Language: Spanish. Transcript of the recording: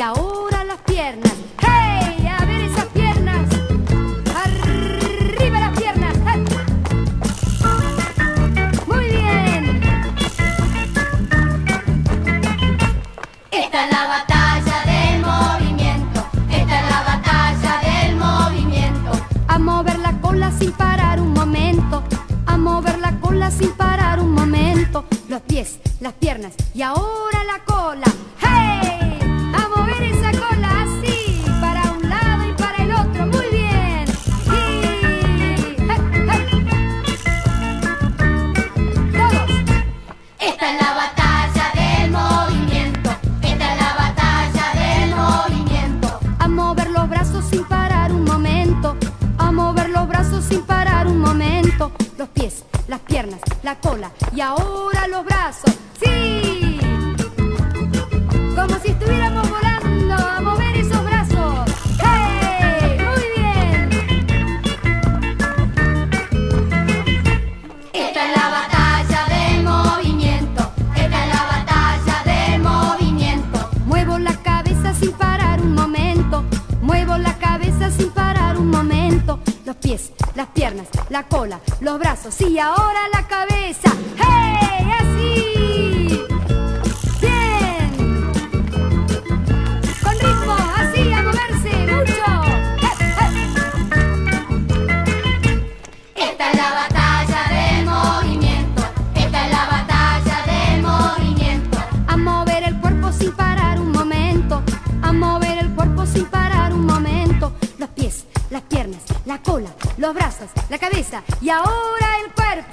ahora las piernas. ¡Hey! A ver esas piernas. Arriba las piernas. ¡Hey! Muy bien. Esta es la batalla del movimiento. Esta es la batalla del movimiento. A mover la cola sin parar un momento. A mover la cola sin parar un momento. Los pies, las piernas y ahora la cola. ¡Hey! A mover esa cola así, para un lado y para el otro. Muy bien. Y... ¡hey, hey! Todos. Esta es la batalla del movimiento. Esta es la batalla del movimiento. A mover los brazos sin parar un momento. A mover los brazos sin parar un momento. Los pies, las piernas, la cola y ahora los brazos. ¡Sí! Como si estuviéramos volando, a mover esos brazos. ¡Hey! Muy bien. Esta es la batalla del movimiento. Esta es la batalla del movimiento. Muevo la cabeza sin parar un momento. Muevo la cabeza sin parar un momento. Los pies, las piernas, la cola, los brazos y ahora la cabeza. ¡Hey! Así. Bien. Con ritmo, así, a moverse mucho. Esta es la batalla del movimiento. Esta es la batalla del movimiento. A mover el cuerpo sin parar un momento. A mover el cuerpo sin parar un momento. Los pies, las piernas, la cola, los brazos, la cabeza y ahora el cuerpo.